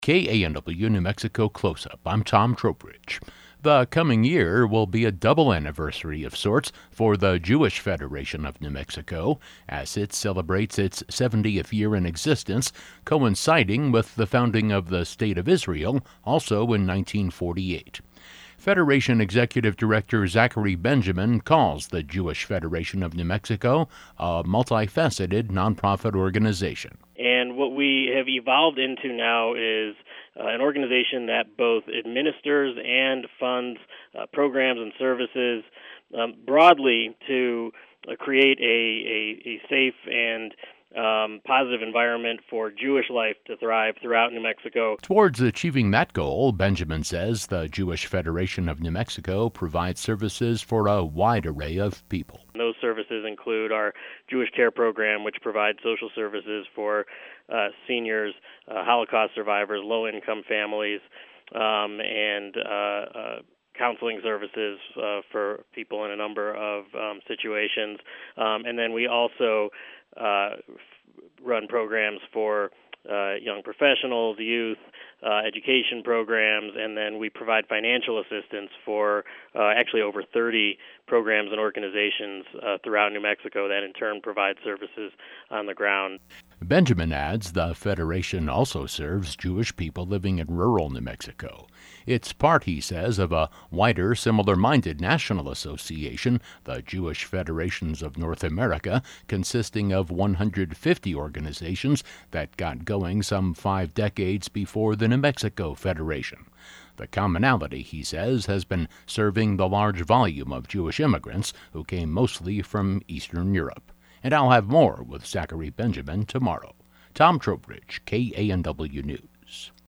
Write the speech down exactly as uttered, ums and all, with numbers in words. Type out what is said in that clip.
K A N W New Mexico Close-Up. I'm Tom Trowbridge. The coming year will be a double anniversary of sorts for the Jewish Federation of New Mexico, as it celebrates its seventieth year in existence, coinciding with the founding of the State of Israel, also in nineteen forty-eight. Federation Executive Director Zachary Benjamin calls the Jewish Federation of New Mexico a multifaceted nonprofit organization. And what we have evolved into now is uh, an organization that both administers and funds uh, programs and services um, broadly to uh, create a, a, a safe and Um, positive environment for Jewish life to thrive throughout New Mexico. Towards achieving that goal, Benjamin says the Jewish Federation of New Mexico provides services for a wide array of people. Those services include our Jewish Care Program, which provides social services for uh, seniors, uh, Holocaust survivors, low-income families, um, and uh, uh, counseling services uh, for people in a number of um, situations. Um, and then we also uh, run programs for uh, young professionals, youth, uh, education programs, and then we provide financial assistance for uh, actually over thirty programs and organizations uh, throughout New Mexico that in turn provide services on the ground. Benjamin adds the Federation also serves Jewish people living in rural New Mexico. It's part, he says, of a wider, similar-minded national association, the Jewish Federations of North America, consisting of one hundred fifty organizations that got going some five decades before the New Mexico Federation. The commonality, he says, has been serving the large volume of Jewish immigrants who came mostly from Eastern Europe. And I'll have more with Zachary Benjamin tomorrow. Tom Trowbridge, K A N W News.